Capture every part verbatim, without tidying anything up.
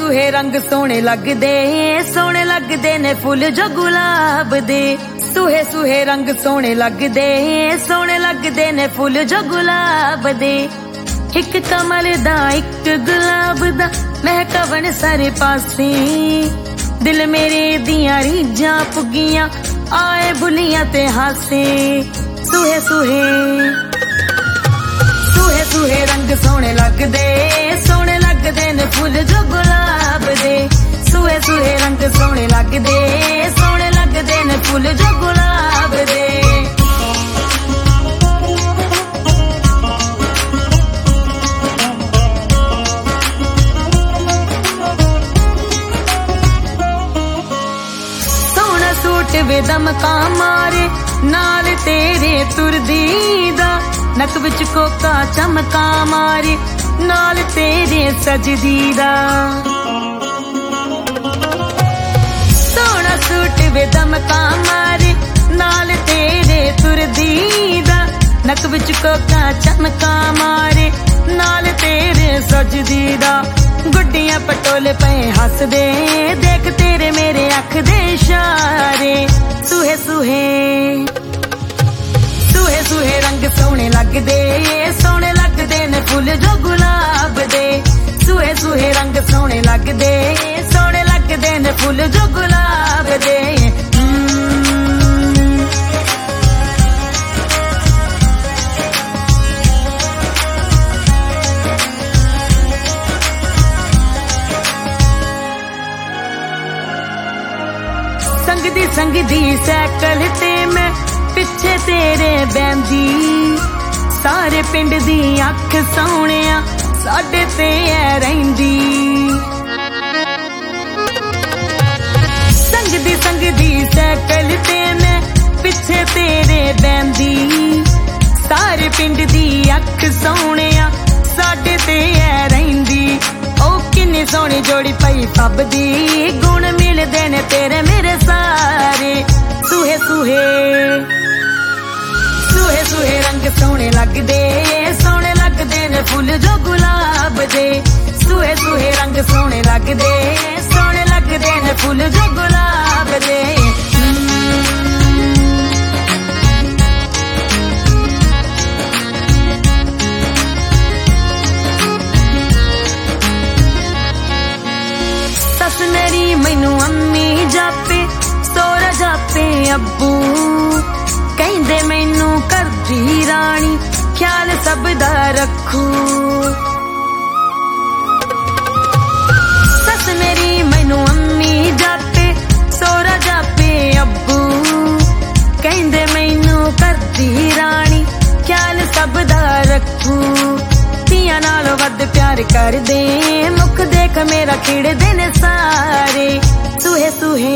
सूहे रंग सोहने लगदे, सोहने लगदे ने फुल जो गुलाब दे। सूहे सूहे रंग सोहने लगदे, सोहने लगदे ने फुल जो गुलाब दे। एक कमल दा एक गुलाब दा महकवन सारे पासे, दिल मेरे दियां रीझां पुगियां आए बुलियां ते हासे। सूहे सूहे सूहे सूहे रंग सोहने लगदे, सोहने लगदे ने फुल जो गुलाब दे। सूहे सूहे रंग सोहने लगदे, सोहने लगदे ने फुल जो गुलाब दे। सोहना सूट वे दमका मारे, नाल तेरे तुरदी दा। नक विच कोका चमका मारे, नाल तेरे सजदी दा। सोहना सूट वे दमका मारे, नाल तेरे तुरदी दा। नक विच कोका चमका मारे, नाल तेरे सजदी दा। गुड्डियां पटोले पे हसदे, देख तेरे मेरे अख दे इशारे। सूहे सूहे सूहे सूहे रंग सोहने लगदे, सोहने लगदे ने फुल जो गुलाब दे। सूहे सूहे रंग सोहने लगदे, सोहने लगदे ने फुल जो गुलाब दे। संगदी संगदी सैकल ते मैं पिछे तेरे बैंदी, सारे पिंड दी अख सोहणिया साडे ते ऐ रहिंदी। संगदी संगदी सैकल ते मैं पिछे तेरे बैंदी, सारे पिंड दी अख सोहणिया साडे ते ऐ रहिंदी। ओ किन्नी सोहनी जोड़ी पई फबदी, गुण मिलदे ने तेरे मेरे सारे। सूहे सूहे सूहे सूहे रंग सोहने लगदे, सोहने लगदे ने फुल जो गुलाब दे। सूहे सूहे रंग सोहने लगदे, सोहने लगदे ने फुल जो गुलाब दे। सस मेरी मैनू अम्मी जापे, सोहरा जापे अब्बू। कहंदे मैनू करदी रानी, ख्याल सब दा रखू। सस मेरी मैनू अम्मी जापे, सोहरा जापे अब्बू। कहंदे मैनू करदी रानी, ख्याल सब दा रखू। तियां नालों वध प्यार करदे, मुख देख मेरा खिड़दे ने सारे। सूहे सूहे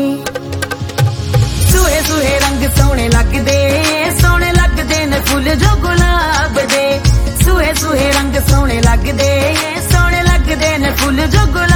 सूहे सूहे रंग सोहने लगदे, सोहने लगदे ने फुल जो गुलाब दे। सूहे सूहे रंग सोहने लगदे, सोहने लगदे ने फुल जो गुलाब।